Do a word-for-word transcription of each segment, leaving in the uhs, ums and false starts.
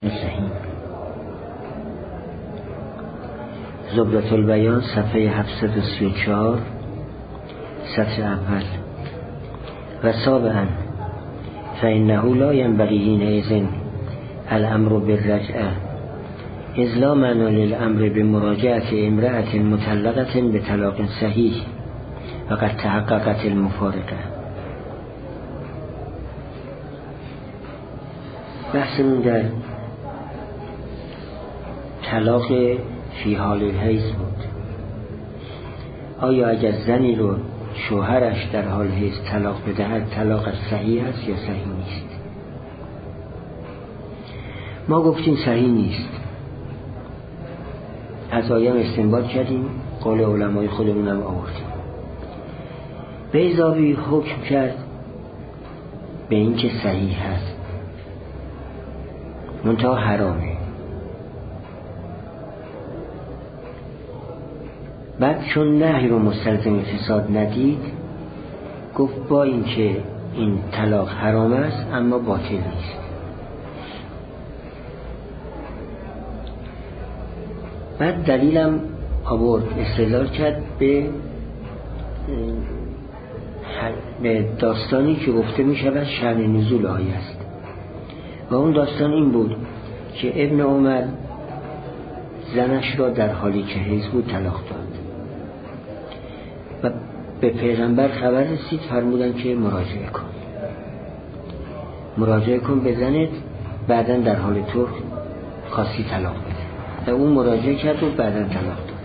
صحیح. زبدة البیان صفحه هفتصد و سی و چهار سطر اول. و سابعا فإنه لا ينبغي حینئذ الامر بالرجعه اذ لا معنی للامر بمراجعه امرأة مطلقة بطلاق صحیح وقد تحققت المفارقه. بحثمون در طلاق فی حال الحیض بود. آیا اگر زنی رو شوهرش در حال حیض طلاق بدهد طلاقش صحیح است یا صحیح نیست؟ ما گفتیم صحیح نیست. از آیه استنباط کردیم، قول علمای خودمونم آوردیم. بیضاوی حکم کرد به این که صحیح هست منتها حرامه. بعد چون نهی رو مستلزم فساد ندید گفت با این که این طلاق حرام است اما باطل نیست. بعد دلیلم آورد، استدلال کرد به به داستانی که گفته می شود شأن نزول آیه است و اون داستان این بود که ابن عمر زنش را در حالی که حیض بود طلاق داد و به پیغمبر خبر رسید، فرمودن که مراجعه کن مراجعه کن به زنت، بعدن در حال طهر خاصی طلاق بده. و اون مراجعه کرد و بعدن طلاق داد.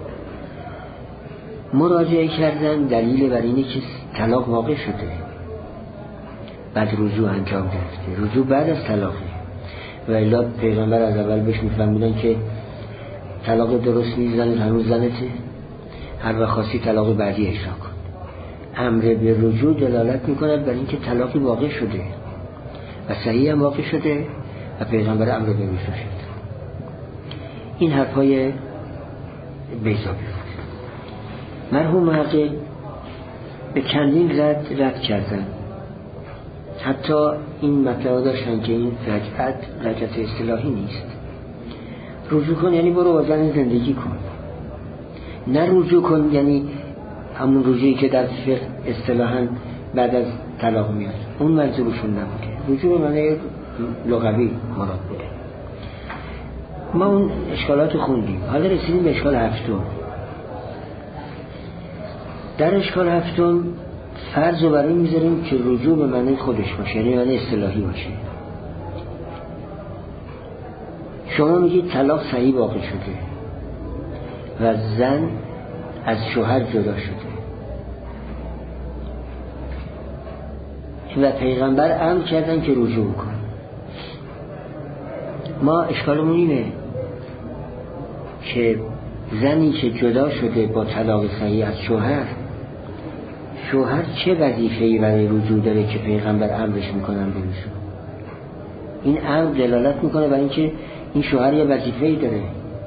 مراجعه کردن دلیل بر اینه که طلاق واقع شده، بعد رجوع انجام گرفته. رجوع بعد از طلاقه و الا پیغمبر از اول بهش میفرمودن که طلاق درست نیست، زن هنوز زنته، هر وقت خاصی طلاق بعدی اجرا کن. امر به رجوع دلالت میکند بر اینکه طلاقی واقع شده و صحیح هم واقع شده و پیغمبر امر به رجوع شد. این حرفای بیضاوی بود. مرحوم عقل به چندین رد رد کردن، حتی این مطلب داشتن که این رجعت رجعت اصطلاحی نیست. رجوع کن یعنی برو با زن زندگی کن، نه رجوع کن یعنی همون رجوعی که در فقه اصطلاحاً بعد از طلاق میاد. اون منظورشون نبوده. رجوع به معنی لغوی مراد بوده. ما اون اشکالات خوندیم. حالا رسیدیم به اشکال هفتم. در اشکال هفتم فرض رو برای میذاریم که رجوع به معنی خودش باشه، یعنی معنی اصطلاحی باشه. شما میگید طلاق صحیح واقع شده و زن از شوهر جدا شده و پیغمبر امر کردن که رجوع کن. ما اشکالمون اینه که زنی که جدا شده با طلاق صحیح از شوهر، شوهر چه وظیفه‌ای برای رجوع داره که پیغمبر امرش میکنن به رجوع؟ این امر دلالت میکنه برای اینکه این شوهر یه وظیفه‌ای داره،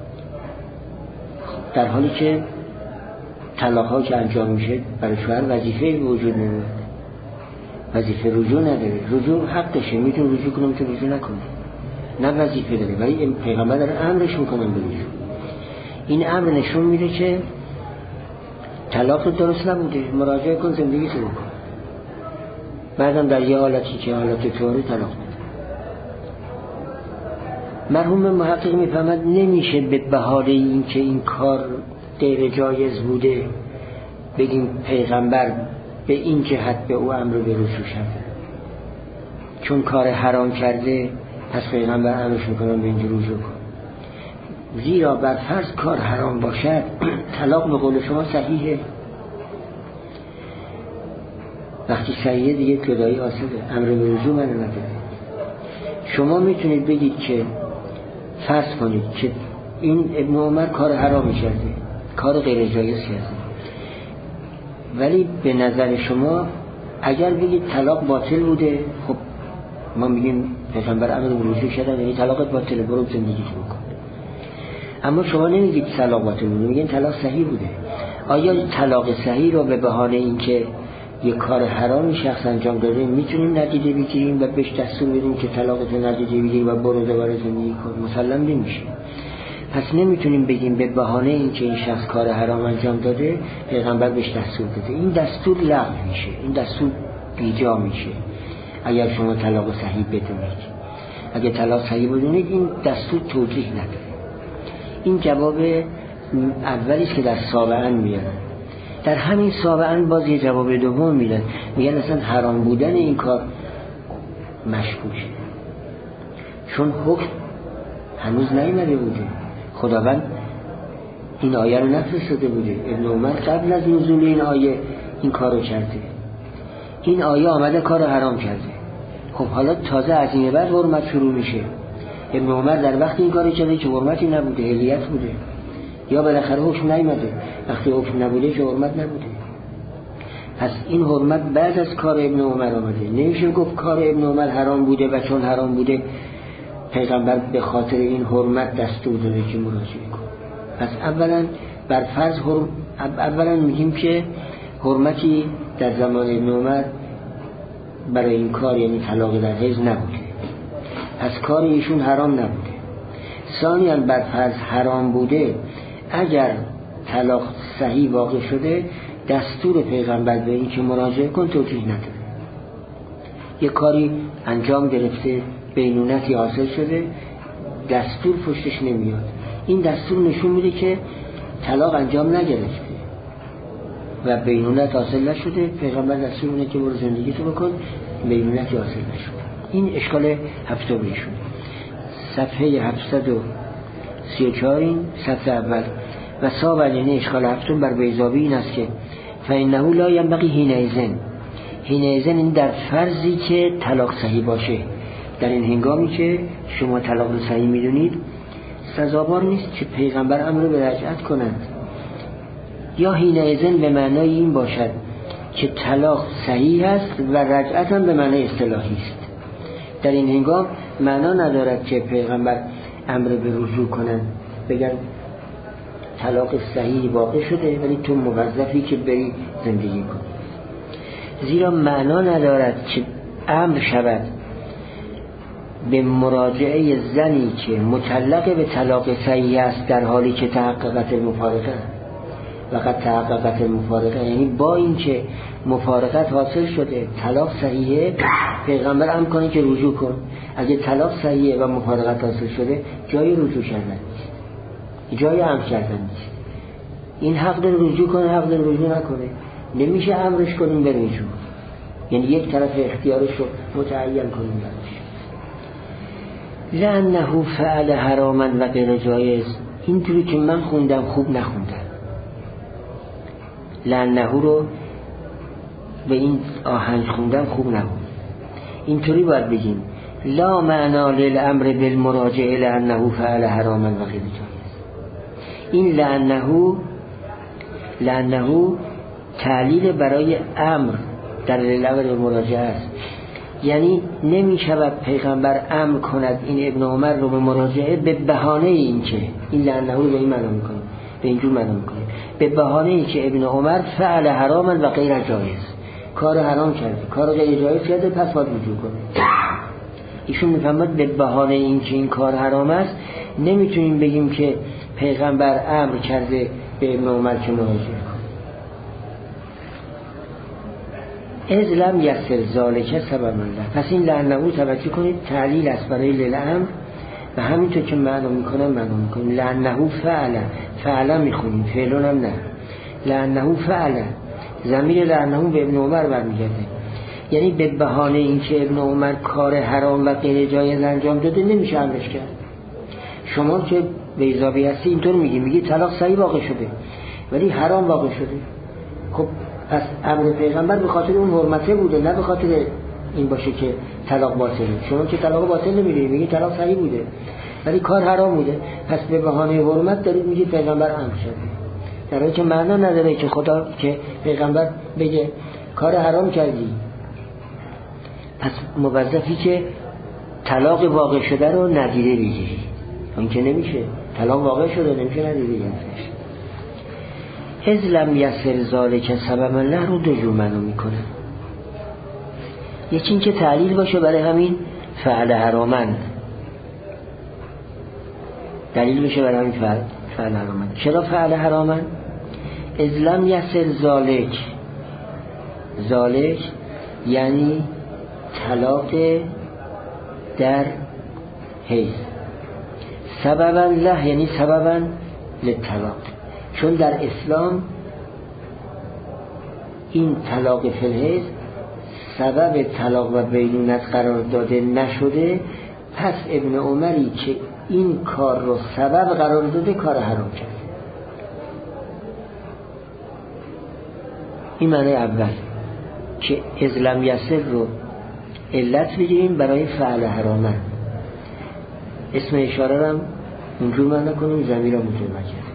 در حالی که طلاق‌ها که انجام میشه برای شوهر وظیفه‌ای به وجود نمیاد، وظیفه رجوع نداره. رجوع حقشه، میتونه رجوع کنه میتونه رجوع نکنه، نه وظیفه داره، ولی پیغمبر داره امرش میکنن به رجوع. این امر نشون میده که طلاق درست نبوده، مراجعه کن زندگی تو بکن، بعدم در یه حالتی که حالت طهری طلاق بده. مرحوم محقق میفهمد نمیشه به بهانه این که این کار غیر جایز بوده بگیم پیغمبر به این جهت به او امر به رجوع شده، چون کار حرام کرده پس پیغمبر امرش میکنن به اینجا رجوع کن. زیرا بر فرض کار حرام باشد طلاق به قول شما صحیحه. وقتی صحیحه دیگه جدایی حاصله، امر به رجوع من نداره. شما میتونید بگید که فرض کنید که این ابن عمر کار حرامی کرده، کار غیر جایز کرده، ولی به نظر شما اگر بگید طلاق باطل بوده، خب ما میگیم پیغمبر امر به رجوع شدن یعنی طلاقت باطله، برو زندگی تو بکن. اما شما نمیگید طلاق باطل بوده، میگین طلاق صحیح بوده. آیا طلاق صحیح رو به بهانه این که یک کار حرامی شخص انجام داده میتونیم ندیده بگیریم و بهش دستور بدیم که طلاقت ندیده بگیر و برو دوباره زندگی کن؟ مسلم نمیشه. پس نمیتونیم بگیم به بهانه این که این شخص کار حرام انجام داده پیغمبر بهش دستور داده. این دستور لغو میشه، این دستور بیجا میشه اگر شما طلاق صحیح بدونید. اگر طلاق صحیح بدونید این دستور توضیح نداره. این جواب اولی است که در سابعا میارن. در همین سابعا باز یه جواب دوم میدن، میگن اصلا حرام بودن این کار مشکوکه، چون حکم هنوز نیامده بوده، خداوند این آیه رو نفرستاده بوده. ابن عمر قبل از نزول این آیه این کارو کرده، این آیه آمده کار حرام کرده. خب حالا تازه از این بعد حرمت شروع میشه. ابن عمر در وقت این کارو کرده که حرمتی نبوده، اهلیت بوده، یا بالاخره حکم نیامده. وقتی حکم نبوده که حرمت نبوده. پس این حرمت بعد از کار ابن عمر آمده. نمیشه گفت کار ابن عمر حرام بوده و چون حرام بوده پیغمبر به خاطر این حرمت دستور داده که مراجعه کن. پس اولا بر فرض حرم... اولا میگیم که حرمتی در زمان ابن عمر برای این کار یعنی طلاق در حیض نبوده، پس کار ایشون حرام نبوده. ثانیاً بر فرض حرام بوده، اگر طلاق صحیح واقع شده دستور پیغمبر به این که مراجعه کن توجیه نداره. یک کاری انجام گرفته، بینونتی حاصل شده، دستور پشتش نمیاد. این دستور نشون میده که طلاق انجام نگرفته و بینونت حاصل نشده. پیغمبر دستور اینه که برو زندگی تو بکن، بینونتی حاصل نشده. این اشکال هفتم ایشون. صفحه هفتصد و سی و چهار این صفحه اول. و ثابت یعنی اشکال هفتم بر بیضاوی این است که فإنه لا ينبغي حینئذ، حینئذ این در فرضی که طلاق صحیح باشه، در این هنگامی که شما طلاق صحیح میدونید سزاوار نیست که پیغمبر امر به رجعت کنند. یا حینئذ به معنای این باشد که طلاق صحیح است و رجعت هم به معنای اصطلاحی است. در این هنگام معنا ندارد که پیغمبر امر به رجوع کنند، بگن طلاق صحیح واقع شده ولی تو موظفی که بری زندگی کن. زیرا معنا ندارد که امر شود به مراجعه زنی که مطلق به طلاق صحیح است در حالی که تحققت مفارقه. وقت تحققت مفارقه یعنی با این که مفارقت حاصل شده طلاق صحیحه، پیغمبر امر کنه که رجوع کن. اگه طلاق صحیحه و مفارقت حاصل شده جای رجوع کردن نیست، جای امر کردن نیست. این حق داره رجوع کنه، حق داره رجوع نکنه. نمیشه امرش کنیم به رجوع، یعنی یک طرف اختیارش رو متعین کنیم براش. لأنه فعل حراما و غیر جایز، اینطوری که من خوندم خوب نخوندم. لأنه رو به این آهنگ خوندم خوب نخوندم. اینطوری باید بگیم لا معنا للامر بالمراجعه لأنه فعل حراما و غیر جایز. این لأنه لأنه تعلیل برای امر در الامر مراجعه است. یعنی نمی شود پیغمبر امر کند این ابن عمر رو به مراجعه به بهانه این که این لعنه رو به این معنا میکنه، به اینجور معنا میکنه، به بهانه این که ابن عمر فعل حراما و غیر جایز، کار حرام کرده، کار غیر جایز کرده، پس باید رجوع کنه. ایشون میفهمد به بهانه این که این کار حرام است نمیتونیم بگیم که پیغمبر امر کرده به ابن عمر که مراجعه کنه. از لم یسر ذالک سبب الله. پس این لعنه توجه کنید تعلیل است برای للامر و همینطور که معنا میکنم معنا میکنیم. لعنه فعل، فعلا میخونیم، فعلون هم نه. لعنه فعل، ضمیر لعنه به ابن عمر برمیگرده، یعنی به بهانه این که ابن عمر کار حرام و غیر جایز انجام داده نمیشه امرش کرد. شما که بیضابی هستی اینطور میگی، میگی طلاق صحیح واقع شده ولی حرام واقع شده. خب پس امر پیغمبر به خاطر اون حرمته بوده، نه به خاطر این باشه که طلاق باطله. شما که طلاق باطل نمیگید، میگید طلاق صحیح بوده ولی کار حرام بوده، پس به بهانه حرمت دارید میگید پیغمبر امر شده، در حالی که معنا نداره که خدا که پیغمبر بگه کار حرام کردی، پس موظفی که طلاق واقع شده رو ندیده بگیری. اون که نمیشه، طلاق واقع شده نمیشه ندیده بگیری. از لم یسر ذالک سبب الله رو دو جور معنی میکنه. یکی این که تعلیل باشه برای همین فعل حرامن، دلیل بشه برای همین فعل, فعل حرامن. چرا فعل حرامن؟ از لم یسر ذالک، ذالک یعنی طلاق در حیض، سببا له یعنی سببا للطلاق، چون در اسلام این طلاق فی الحیض سبب طلاق و بینونت قرار داده نشده. پس ابن عمری که این کار رو سبب قرار داده کار حرام کرد. این معنی اول که از لم یسر رو علت بگیریم برای فعل حرامه، اسم اشاره رو اونجور معنی کنیم، ضمیر رو متوجه کرد.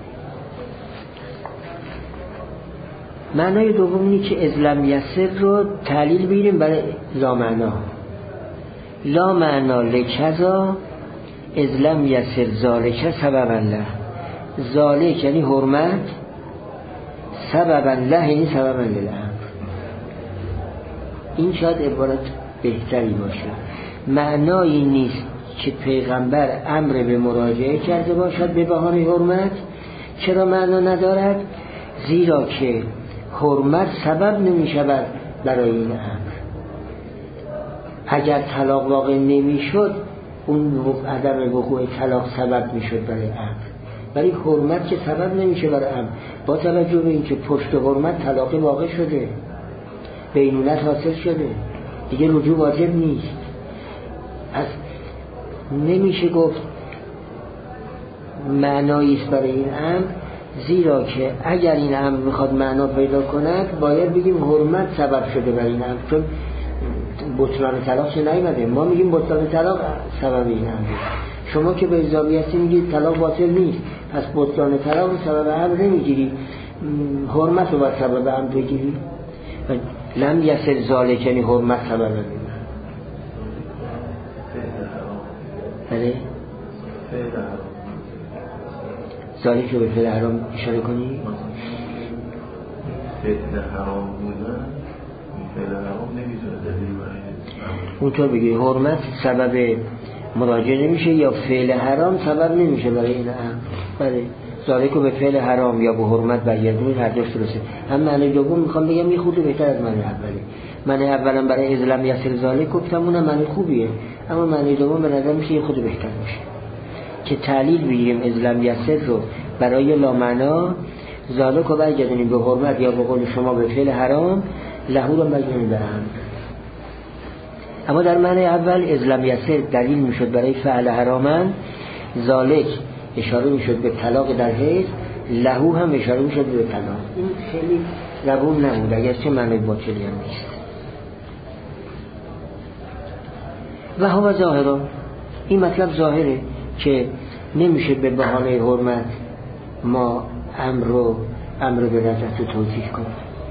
معنای دوم اینه که از لم یسر رو تعلیل بگیریم برای لا معنا، لا معنا لکذا از لم یسر ذالک سببا له، ذالک یعنی حرمت، سببا له یعنی سببا للامر. این شاید عبارت بهتری باشه. معنایی نیست که پیغمبر امر به مراجعه کرده باشد به بهانه حرمت. چرا معنا ندارد؟ زیرا که حرمت سبب نمی شود برای این امر. اگر طلاق واقع نمی شد اون عدم وقوع طلاق سبب می شد برای امر، ولی حرمت که سبب نمیشه برای امر. با توجه به اینکه پشت حرمت طلاق واقع شده، بینونت حاصل شده، دیگه رجوع واجب نیست. پس نمیشه گفت معنایی است برای این امر، زیرا که اگر این امر میخواد معنا پیدا کند باید بگیم حرمت سبب شده برای این امر، چون بطلان طلاق چه نیامده. ما میگیم بطلان طلاق سبب این امر، شما که به اضافی هستی میگید طلاق باطل نیست، پس بطلان طلاق سبب امر نمیگیری، حرمت رو باید سبب امر بگیری. لم یسر ذالک یعنی حرمت سبب امر. بله ذالک رو به فعل حرام اشاره کنی؟ فعل حرام بودن فعل حرام نمیتونه دلیل برای اونطور بگی حرمت سبب مراجعه نمیشه یا فعل حرام سبب نمیشه برای این امر. بله ذالک رو به فعل حرام یا به حرمت برگردونید، هر دوش درسته. هم معنی دوم میخوام بگم یه خورده بهتر از معنی اوله. معنی اولا برای از لم یسر ذالک گفتم اونم معنی خوبیه، اما معنی دوم به نظر میشه یه خورده بهتر باشه که تعلیل بگیریم از لم یسر رو برای لا معنا، ذالک رو برگردونیم به حرمت یا به قول شما به فعل حرام، لهو رو برگردونیم به امر. اما در معنی اول از لم یسر دلیل میشد برای فعل حرامن، ذالک اشاره میشد به طلاق در حیض، لهو هم اشاره میشد به طلاق. این خیلی روون نبود اگرچه معنی باطلی هم نیست. و هو ظاهرا، این مطلب ظاهره که نمیشه به بهانه حرمت ما امر رو امر به رضایت رو توجیه کنیم.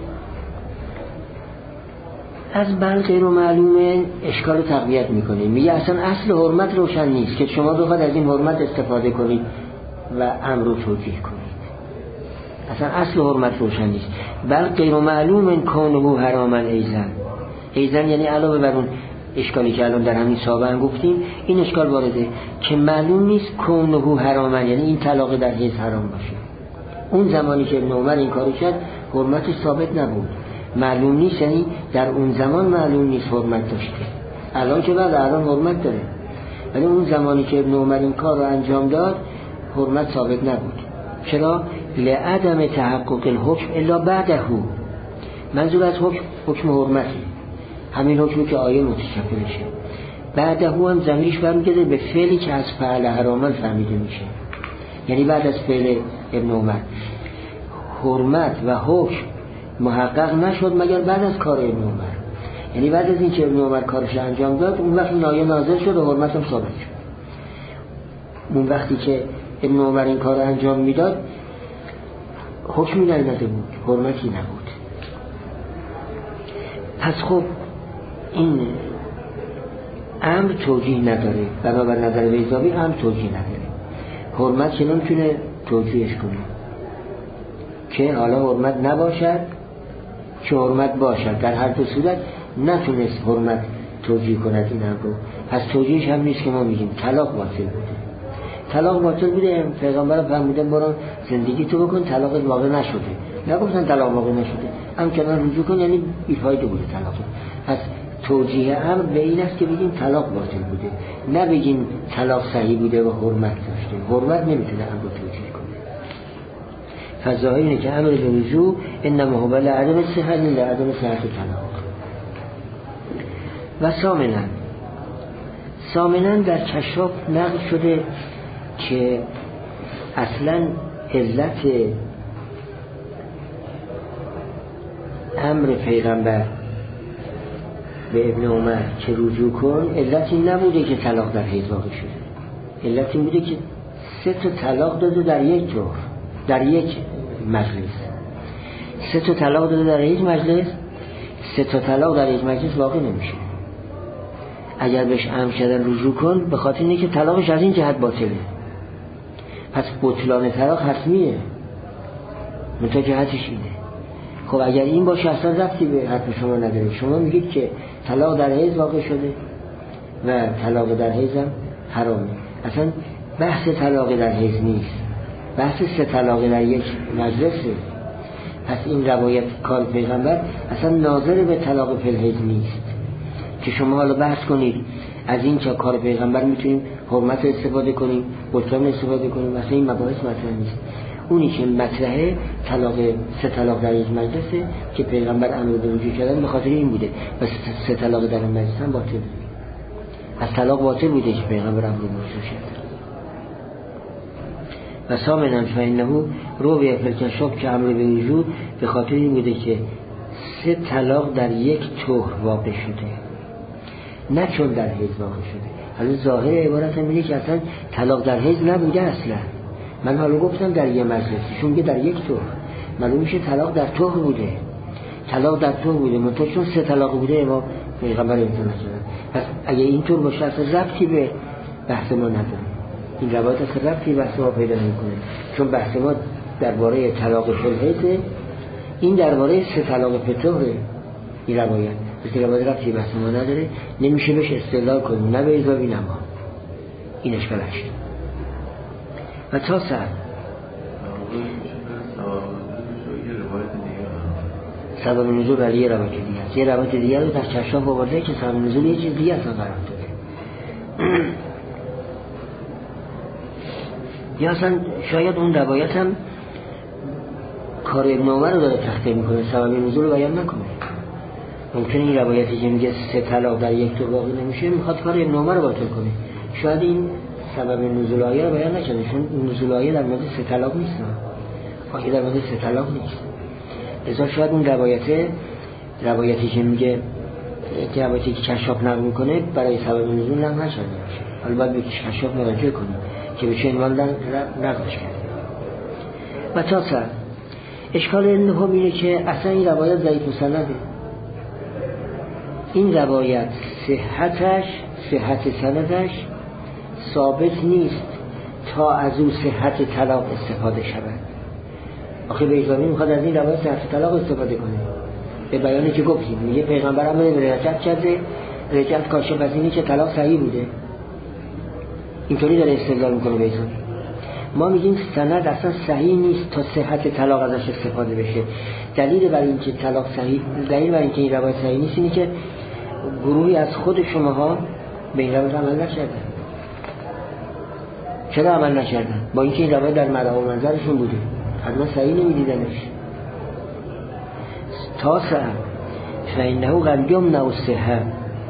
از بل غیر معلومه اشکال رو تقویت میکنیم، میگه اصلا اصل حرمت روشن نیست که شما بخواد از این حرمت استفاده کنید و امر رو توجیه کنید. اصلا اصل حرمت روشن نیست. بل غیر معلوم کونه حراما ایزن، ایزن یعنی علاوه بر اون اشکالی که الان در همین سابقا گفتیم، این اشکال وارده که معلوم نیست کونه حراما یعنی این طلاق در حیض حرام باشه. اون زمانی که ابن عمر این کارو کرد حرمتش ثابت نبود. معلوم نیست یعنی در اون زمان معلوم نیست حرمت داشته، الان که بعد الان حرمت داره، ولی اون زمانی که ابن عمر این کار رو انجام داد حرمت ثابت نبود. چرا؟ لعدم تحقق الحکم الا بعده. منظور از حکم حکم حرمتی، همین حکمی که آیه متشکلشه. بعده هم ضمیرش برمیگرده به فعلی که از فعل حراما فهمیده میشه، یعنی بعد از فعل ابن عمر حرمت و حکم محقق نشد مگر بعد از کار ابن عمر، یعنی بعد از این که ابن عمر کارش انجام داد اون وقت این آیه نازل شد و حرمت هم ثابت شد. اون وقتی که ابن عمر این کار انجام میداد حکمی نیامده بود، حرمتی نبود. پس خب این امر توجیه نداره، بنابر نظر بیضاوی امر توجیه نداره، حرمت که نمیتونه توجیهش کنه. که حالا حرمت نباشد که حرمت باشد، در هر دو صورت نتونست حرمت توجیه کند این امر رو. پس توجیهش هم نیست که ما میگیم طلاق باطل بوده. طلاق باطل بوده، پیغمبر فرمودن برو زندگی تو بکن، طلاق واقع نشده. نگفتن طلاق واقع نشده، همچنان رجوع کن، یعنی بیفایده بوده طلاق. پس توجیه امر به این است که بگیم طلاق باطل بوده، نه بگیم طلاق صحیح بوده و حرمت داشته. حرمت نمیتونه امر رو توجیه کنه. فظاهر اینه که امر به رجوع انما هو لعدم صحت لعدم صحت طلاق. و ثامنا ثامنا در کشاف نقل شده که اصلا علت امر پیغمبر به ابن عمر که رجوع کن علتی نبوده که طلاق در حیض واقع شده، علتی بوده که سه تا طلاق داده در یک طور، در یک مجلس. سه تا طلاق داده در یک مجلس، سه تا طلاق در یک مجلس واقع نمیشه. اگر بهش امر کردن رجوع کن، به خاطر اینه که طلاقش از این جهت باطله، پس بطلان طلاق حتمیه، منتها جهتش اینه. خب اگر این باشه اصلا ربطی به حتم شما نداره. شما میگید که طلاق در حیض واقع شده و طلاق در حیض هم حرامه. اصلا بحث طلاق در حیض نیست، بحث سه طلاق در یک مجلسه. پس این روایت کار پیغمبر اصلا ناظر به طلاق فی الحیض نیست که شما حالا بحث کنید از این که کار پیغمبر میتونیم حرمت استفاده کنیم، بطلان استفاده کنیم. اصلا این مباحث مطرح نیست. اونی که مطرحه طلاق سه طلاق در یک مجلسه که پیغمبر امر به رجوع کردن به خاطر این بوده و سه طلاق در این مجلس هم باطل. از طلاق باطل بوده که پیغمبر امر به رجوع کرد. و ثامنا فانه روی فلکشاف که امر به رجوع به خاطر این بوده که سه طلاق در یک طهر واقع شده، نه چون در حیض واقع شده. حالا ظاهر عبارت هم اینه که اصلا طلاق در حیض نبوده اصلا. من حالا گفتم در یک مجلسی، چون که در یک طهر معلوم میشه طلاق در طهر بوده، طلاق در طهر بوده، منتها چون سه طلاق بوده ما پیغمبر امتناع کردن. پس اگه اینطور باشه اصلا ربطی به بحث ما نداره، این روایت اصلا ربطی به بحث ما پیدا نمیکنه، چون بحث ما درباره طلاق فی الحیض، این درباره سه طلاق فی الطهر. این روایت مثل روایت ربطی به بحث ما نداره، نمیشه بهش استدلال کنیم، نه به اضافی نه ما. این اشکالش. و تا سر سبب نزول ولی یه روایت دیگه است. یه روایت دیگه رو در کشاف آورده که سبب نزول یه چیز دیگه اصلا قرار داده. یا اصلا شاید اون روایت هم کار ابن عمر رو داره تخته میکنه، سبب نزول رو بیان نکنه. ممکنه این روایتی که میگه سه طلاق در یک طور واقع نمیشه میخواد کار ابن عمر رو باطل کنه. شاید این سبب نزول آیه رو بیان نکنه، چون نزول آیه در مورد سه طلاق نیست، آیه در مورد سه طلاق نیست. لذا شاید اون روایته روایتی که میگه که روایتی که کشاف نقل میکنه برای سبب نزول نقل نشده باشه. حالا باید به کشاف مراجعه کنیم که به چه عنوان نقلش کرده. و تا سر اشکال نهم اینه که اصلا این روایت ضعیف سنده. این روایت صحتش صحت سندش ثابت نیست تا از او صحت طلاق استفاده شود. آخه بیضامی میخواد از این روایت صحت طلاق استفاده کنه به بیانی که گفتیم. میگه پیغمبر هم رجعت کرده، رجعت کاشف از اینی که طلاق صحیح بوده. اینطوری داره استدلال میکنه بیضامی. ما میگیم سند اصلا صحیح نیست تا صحت طلاق ازش استفاده بشه. دلیل بر این که طلاق صحیح، دلیل بر این که این روایت صحیح نیست اینه که گروهی از خود شماها به این روایت عمل نکردن. چرا عمل نکردن؟ با اینکه این روایت در مرام و منظرشون بوده، حتما صحیح نمیدیدنش. تا سر فینهو قد یمنع الصحة،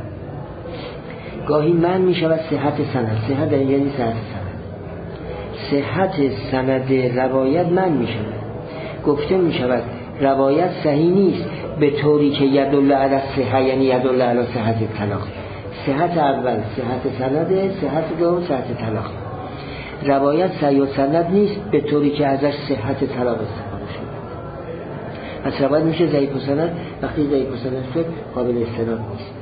گاهی من میشود صحت سند. صحت یعنی صحت سند. صحت سند روایت من میشود، گفته میشود روایت صحیح نیست به طوری که یدل علی الصحة، یعنی یدل علی صحت طلاق. صحت اول صحت سند، صحت دوم صحت طلاق. روایت صحیح سند نیست به طوری که ازش صحت طلاق استفاده شده. پس روایت میشه ضعیف سند. وقتی ضعیف سند شد قابل استناد نیست.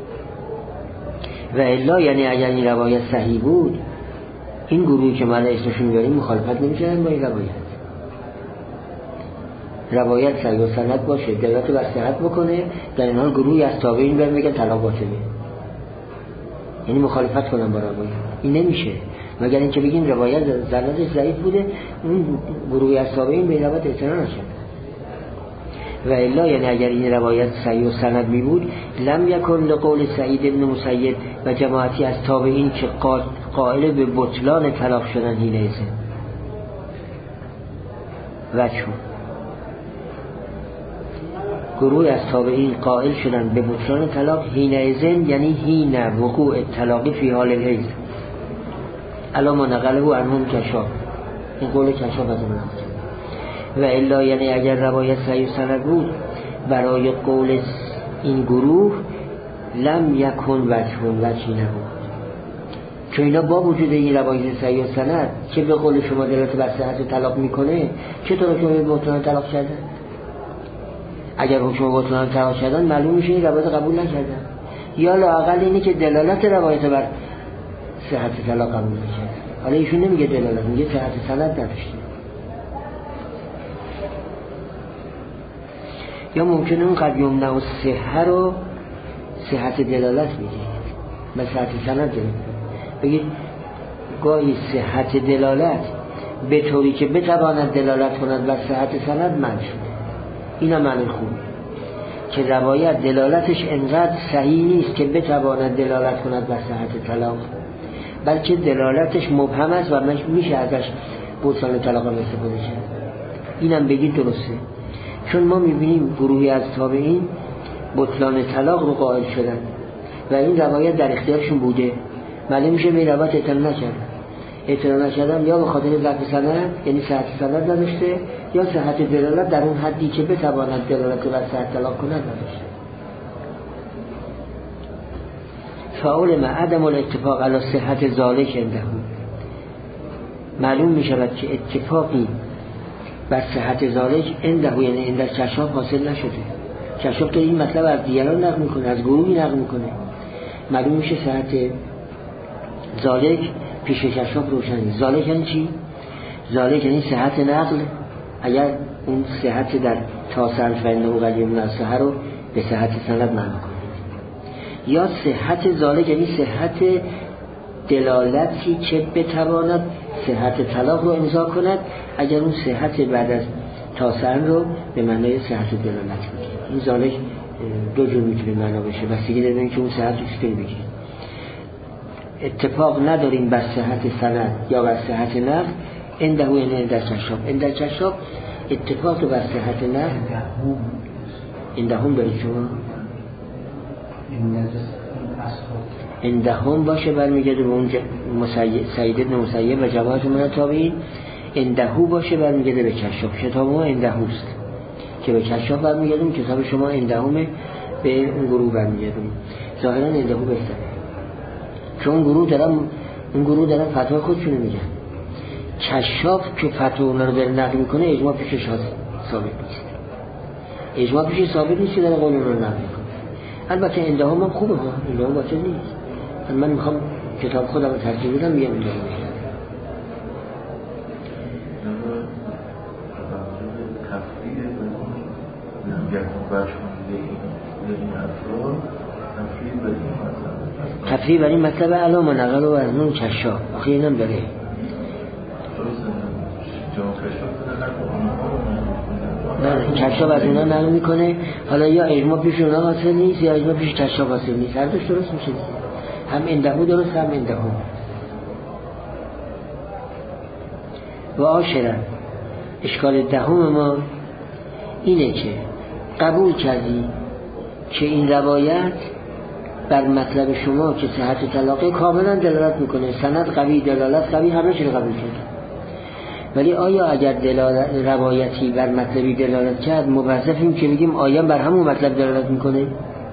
و الا یعنی اگر این روایت صحیح بود، این گروهی که ما اسمشون میاریم مخالفت نمی‌کردن با این روایت. روایت صحیح و سند باشه دلالت بر صحت بکنه، در این حال گروهی از تابعین برن میگن طلاق باطله، یعنی مخالفت کنن با روایت. این نمیشه مگر اینکه بگیم روایت سندش ضعیف بوده، اون گروهی از تابعین به روایت اعتنا نکنه. و الا یعنی اگر این روایت صحیح و سند می بود لم یکن لقول سعید ابن مسیب و جماعتی از تابعین که قائل به بطلان طلاق شدن حینئذ وجه گروه از تابعین قائل شدن به بطلان طلاق حینئذ یعنی حین وقوع طلاق فی حال الحیض الا ما نقله عنهم کشاف، این قول کشاف از اون و الا یعنی اگر روایت صحیح سند بود برای قول این گروه لم یکن وجه وجهی نبود، چون اینا با وجود این روایت صحیح سند که به قول شما دلالت بر صحت طلاق میکنه چطور شما به بطلان طلاق کردن؟ اگر شما بطلان طلاق کردن معلوم میشه این روایت قبول نکردن، یا لااقل اینه که دلالت روایت بر صحت طلاق قبول نکردن. حالا ایشون نمیگه دلالت، میگه صحت سند نداشته. یا ممکنه اون قد یمنع و صحه رو صحت دلالت بگید و صحت سند بگید گاهی صحت دلالت به طوری که بتواند دلالت کند بر صحت سند منع شده. اینا معنی خوبی که روایت دلالتش انقدر صحیح نیست که بتواند دلالت کند بر صحت طلاق، بلکه دلالتش مبهم است و میشه ازش بطلان طلاق استفاده کرد. اینم بگید درسته، چون ما میبینیم گروهی از تابعین بطلان طلاق رو قائل شدن و این روایت در اختیارشون بوده، معلوم میشه به روایت اعتنا نکردن. اعتنا نکردن یا به خاطر ضعف سند یعنی صحت سند نداشته، یا صحت دلالت در اون حدی که بتواند دلالت بر صحت طلاق کند نداشته. فاول ما عدم الاتفاق علی صحت ذالک عنده، معلوم میشود که اتفاقی بر صحت ذالک عنده یعنی عند کشاف حاصل نشده. کشاف که این مطلب از دیگران نقل میکنه، از گروهی نقل میکنه، معلوم میشه صحت ذالک پیش کشاف روشنی. ذالک یعنی چی؟ ذالک یعنی صحت نقل، اگر اون صحت در تاسع فإنه قد یمنع الصحه رو به صحت سند معنی کنید، یا صحت ذالک یعنی صحت دلالتی که بتواند صحت طلاق رو امضا کند، اگر اون صحت بعد از تاسع رو به معنای صحت دلالت میگه. این ذالک دو جور میتونه معنا بشه، بستگی داره اینکه اون صحت رو چطوری بگه. اتفاق نداریم بر صحت سند یا بر صحت نقل عنده یعنی عند کشاف. عند کشاف اتفاق بر صحت نقل عندهم دارید شما عندهم باشه برمیگرده به اون سعید بن مسیب و جماعت من تابعین، عندهو باشه برمیگرده به کشاف. کتاب ما عندهوست که به کشاف برمیگردیم، کتاب شما عندهمه به اون گروه برمیگردیم. ظاهرا عندهو بهتره، چون اون گروه دارن اون گروه دارن فتوا خودشونو میگن. کشاف که فتوا اونا رو داره نقل میکنه اجماع پیشش ثابت نیست، اجماع پیشش ثابت نیست که داره قول اون رو نقل میکنه. البته عندهم هم خوبه ها، عندهم باطل نیست. من میخوام کتاب خودم رو ترجیح بدم میگم عندهم میگم تفریح بر این مطلب علامه نقل و ازمون کشاف. آخه اینم داره کشاف از اونا نقل میکنه، حالا یا اجماع پیش اونا حاصل نیست یا اجماع پیش کشاف حاصل نیست، هر دوش درست میشه، هم اندهو درست هم اندهو. و آشرن اشکال دهم ما اینه که قبول کردی که این روایت بر مطلب شما که صحت طلاق کاملا دلالت میکنه، سند قوی، دلالت قوی، همه چیز قبول کرد. ولی آیا اگر دلالت روایتی بر مطلبی دلالت کرد موظفیم که بگیم آیا بر همون مطلب دلالت میکنه؟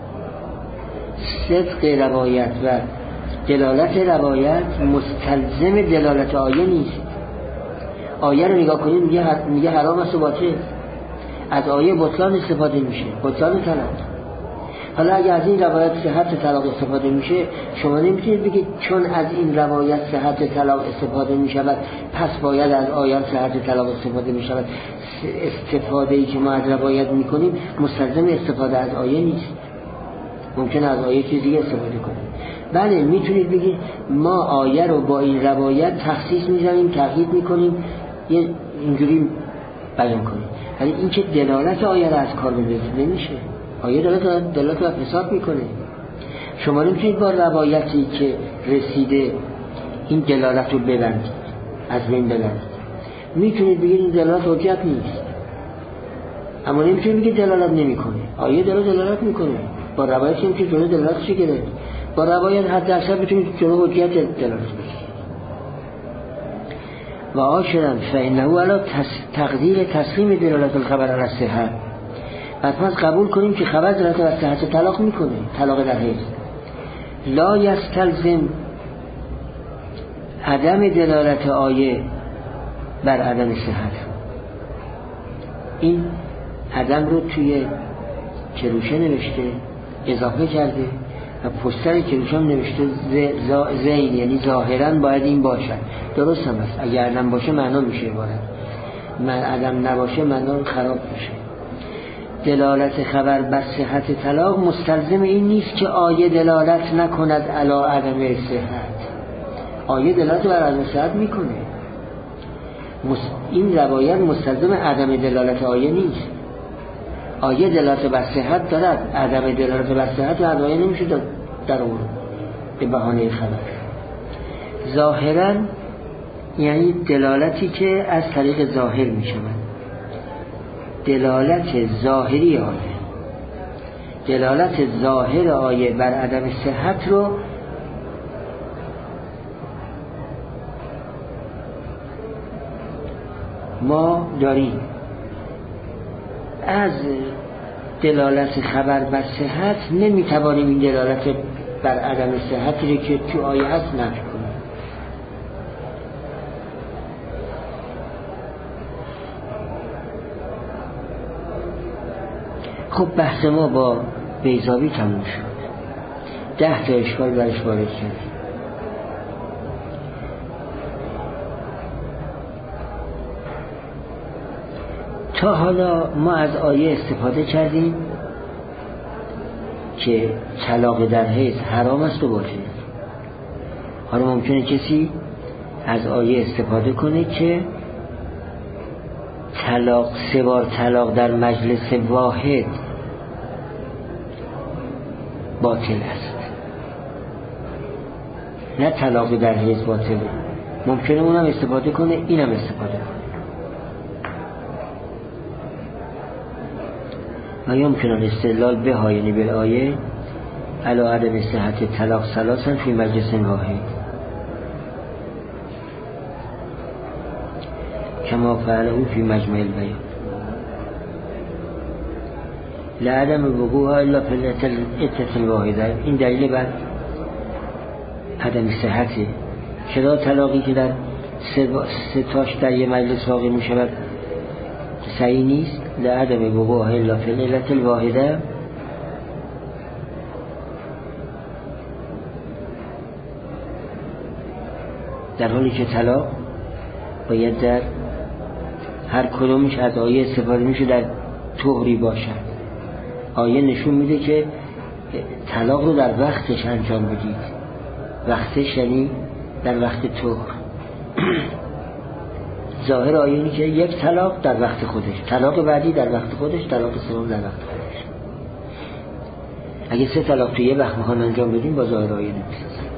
صدق روایت و دلالت روایت مستلزم دلالت آیه نیست. آیه رو نگاه کنید میگه میگه حرام است و باطل، از آیه بطلان استفاده میشه، بطلان طلاق. حالا اگه از این روایت صحت طلاق استفاده میشه، شما نمیتونید بگید چون از این روایت صحت طلاق استفاده میشود پس باید از آیات صحت طلاق استفاده میشود. استفاده ای که ما از روایت میکنیم مستلزم استفاده از آیه نیست، ممکنه از آیه چیز دیگه استفاده کنیم. بله میتونید بگید ما آیه رو با این روایت تخصیص میزنیم، تغییر میکنیم، یه اینجوری بیان کنیم، ولی این که دلالت آیه رو از کار بذارید نمیشه. آیه دلالت دلالت رو حساب میکنه. شما نمیتونید با روایتی که رسیده این دلالت رو ببندید، از بین ببرید. میتونید بگید این دلالت حجت نیست، اما نمیتونید بگید دلالت نمیکنه. آیه داره دلالت میکنه، با روایت نمیتونید جلو دلالتش گرفت. با روایت حد درصد میتونید جلو حجت دلالت بگیرید. و آشرا فإنه علی تقدیر تسلیم دلالت الخبر علی الصحة. بعد پس قبول کنیم که خبر دلالت بر صحت طلاق میکنه، طلاق در حیض. لا یستلزم عدم دلالت آیه بر عدم صحت. این عدم رو توی کروشه نوشته، اضافه کرده و پستر کروشه هم نوشته زین، یعنی ظاهرا باید این باشد. درست هم است، اگر عدم باشه معنا میشه عبارت، من عدم نباشه معنا خراب میشه. دلالت خبر بر صحت طلاق مستلزم این نیست که آیه دلالت نکند علی عدم صحت. آیه دلالت بر عدم صحت میکنه. این روایت مستلزم عدم دلالت آیه نیست. آیه دلالت بر صحت دارد، عدم دلالت بر صحت و آیه نمیشه در اون به بهانه خبر. ظاهرا یعنی دلالتی که از طریق ظاهر میشه، دلالت ظاهری آیه، دلالت ظاهر آیه بر عدم صحت رو ما داریم. از دلالت خبر بر صحت نمیتوانیم این دلالت بر عدم صحتی که تو آیه هست نفی کنیم. خب بحث ما با بیضاوی تموم شد. ده تا اشکال برش وارد کردیم. تا حالا ما از آیه استفاده کردیم که طلاق در حیض حرام است و واجب. حالا ممکنه کسی از آیه استفاده کنه که طلاق سه بار طلاق در مجلس واحد باطل است، نه طلاق در حیض باطله. ممکنه اونم استفاده کنه، اینم استفاده کنه. و یمکن الاستدلال بها، یعنی بالآیه، علی عدم صحت طلاق ثلاثا فی مجلس واحد کما فعله فی مجمع البیان لعدم وقوعها الا فی العدة الواحده. این دلیل بر عدم صحته. چرا طلاقی که در سه, سه تاش در یه مجلس واقع می شود صحیح نیست؟ لعدم وقوعها الا فی العدة الواحده، در حالی که طلاق باید در هر کدومش از آیه استفاده میشه در طهری باشد. آیه نشون میده که طلاق رو در وقتش انجام بدید. وقتش یعنی در وقت طهر. ظاهر آیه اینه که یک طلاق در وقت خودش، طلاق بعدی در وقت خودش، طلاق سوم در وقت خودش. اگه سه طلاق توی یه وقت میخوان انجام بدیم با ظاهر آیه نمیشه.